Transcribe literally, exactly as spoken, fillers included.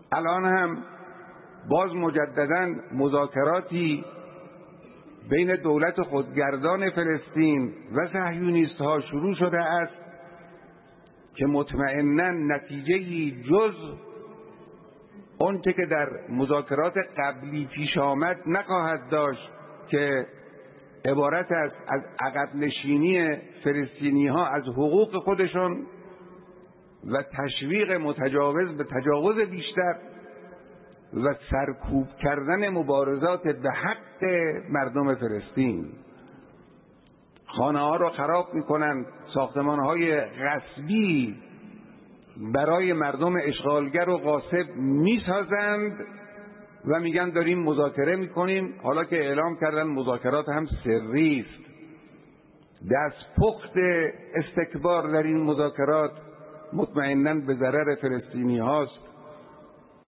الان هم باز مجددا مذاکراتی بین دولت خودگردان فلسطین و صهیونیست ها شروع شده است که مطمئنا نتیجه‌ای جز اون که در مذاکرات قبلی پیش آمد نخواهد داشت که عبارت است از عقب نشینی فلسطینی ها از حقوق خودشون و تشویق متجاوز به تجاوز بیشتر و سرکوب کردن مبارزات به حق مردم فلسطین. خانه ها را خراب میکنند، ساختمان های غصبی برای مردم اشغالگر و غاصب میسازند و میگن داریم مذاکره میکنیم، حالا که اعلام کردن مذاکرات هم سری است. دست پخت استکبار در این مذاکرات مطمئناً به ضرر فلسطینی هاست